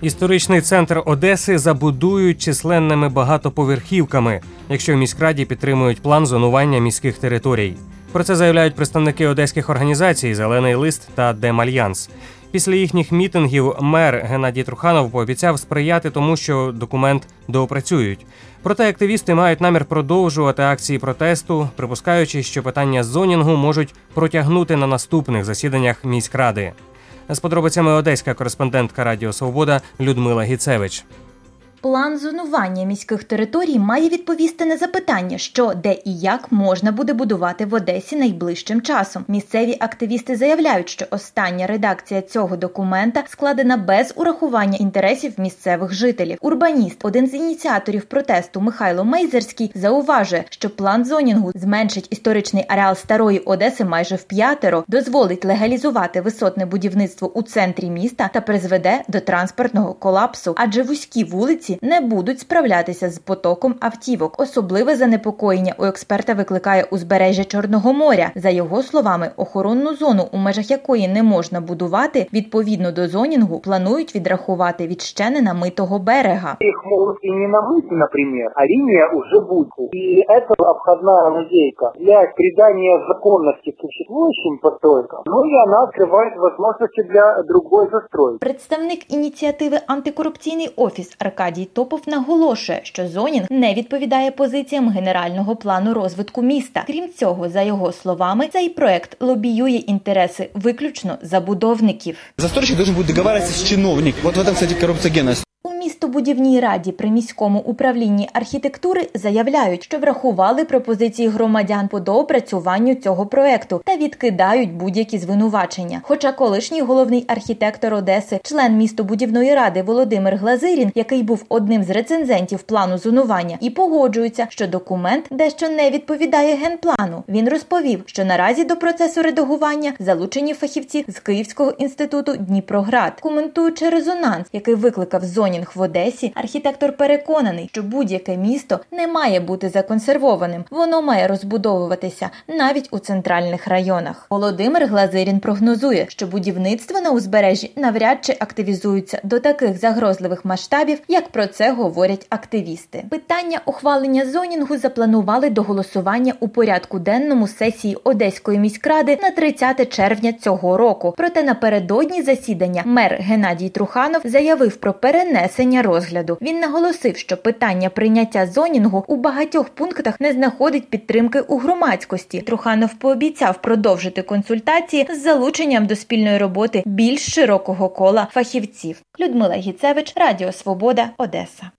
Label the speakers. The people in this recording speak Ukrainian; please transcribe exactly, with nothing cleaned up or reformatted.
Speaker 1: Історичний центр Одеси забудують численними багатоповерхівками, якщо в міськраді підтримують план зонування міських територій. Про це заявляють представники одеських організацій «Зелений лист» та «Демальянс». Після їхніх мітингів мер Геннадій Труханов пообіцяв сприяти тому, що документ доопрацюють. Проте активісти мають намір продовжувати акції протесту, припускаючи, що питання зонінгу можуть протягнути на наступних засіданнях міськради. З подробицями одеська кореспондентка Радіо Свобода Людмила Гіцевич.
Speaker 2: План зонування міських територій має відповісти на запитання, що, де і як можна буде будувати в Одесі найближчим часом. Місцеві активісти заявляють, що остання редакція цього документа складена без урахування інтересів місцевих жителів. Урбаніст, один з ініціаторів протесту Михайло Мейзерський, зауважує, що план зонінгу зменшить історичний ареал Старої Одеси майже вп'ятеро, дозволить легалізувати висотне будівництво у центрі міста та призведе до транспортного колапсу, адже вузькі вулиці не будуть справлятися з потоком автівок. Особливе занепокоєння у експерта викликає узбережжя Чорного моря. За його словами, охоронну зону, у межах якої не можна будувати, відповідно до зонінгу, планують відрахувати від ще не намитого берега.
Speaker 3: Їх можуть і не намити, наприклад, а лінія вже буде. І це обхідна лазейка для придання законності существуючим постройкам, ну і вона відкриває можливості для іншої застройки.
Speaker 2: Представник ініціативи «Антикорупційний офіс» Аркадій Топов наголошує, що зонінг не відповідає позиціям генерального плану розвитку міста. Крім цього, за його словами, цей проект лобіює інтереси виключно забудовників.
Speaker 4: Застройщик должен будет договариваться с чиновником. Вот в этом, кстати, коррупциогенность.
Speaker 2: У містобудівній раді при міському управлінні архітектури заявляють, що врахували пропозиції громадян по доопрацюванню цього проекту та відкидають будь-які звинувачення. Хоча колишній головний архітектор Одеси, член містобудівної ради Володимир Глазирін, який був одним з рецензентів плану зонування, і погоджується, що документ дещо не відповідає генплану. Він розповів, що наразі до процесу редагування залучені фахівці з Київського інституту Дніпроград. Коментуючи резонанс, який викликав зонінг в Одесі, архітектор переконаний, що будь-яке місто не має бути законсервованим. Воно має розбудовуватися навіть у центральних районах. Володимир Глазирін прогнозує, що будівництво на узбережжі навряд чи активізується до таких загрозливих масштабів, як про це говорять активісти. Питання ухвалення зонінгу запланували до голосування у порядку денному сесії Одеської міськради на тридцяте червня цього року. Проте напередодні засідання мер Геннадій Труханов заявив про перенесення розгляду. Він наголосив, що питання прийняття зонінгу у багатьох пунктах не знаходить підтримки у громадськості. Труханов пообіцяв продовжити консультації з залученням до спільної роботи більш широкого кола фахівців. Людмила Гіцевич, Радіо Свобода, Одеса.